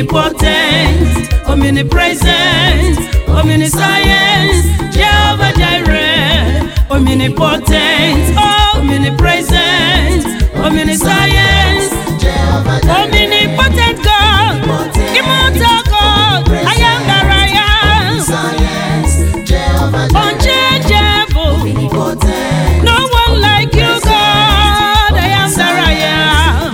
omnipotent, omnipresent, omniscience, Jehovah Jireh, omnipotent, omnipresent, omniscience, omnipotent God, immortal God, I am that I am, unchangeable, no one like you, God, I am that I am.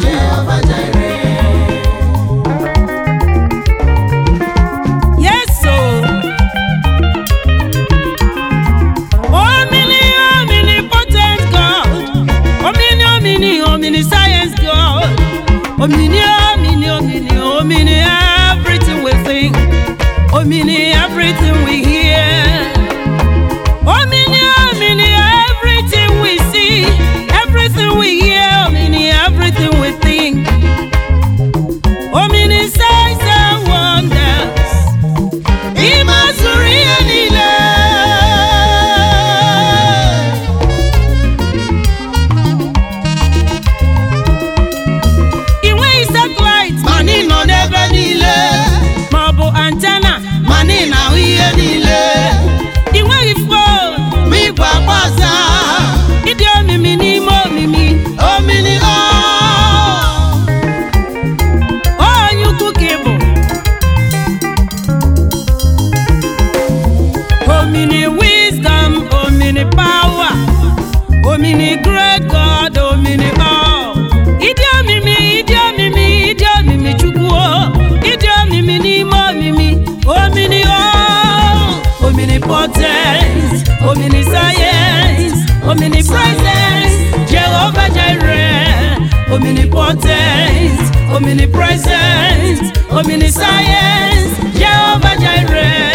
Yes, so omnipotent God, omniscience God, omni everything we think, omni everything we hear, omni everything we see, everything we hear, omni everything we think, omni signs and wonders, Imazuri anile. Antenna, money now here nile. Iwe phone, mi babaza. Idio mimi mo mimi, oh mini oh. Oh you cookable. Oh mini wisdom, oh mini power, oh mini great God, oh mini oh. Idio mimi chukuo. Idio mimi mo mimi, omni oh, omnipotent, omniscience, omnipresent, Jehovah Jireh, omnipotent, omnipresent, omniscience, Jehovah Jireh.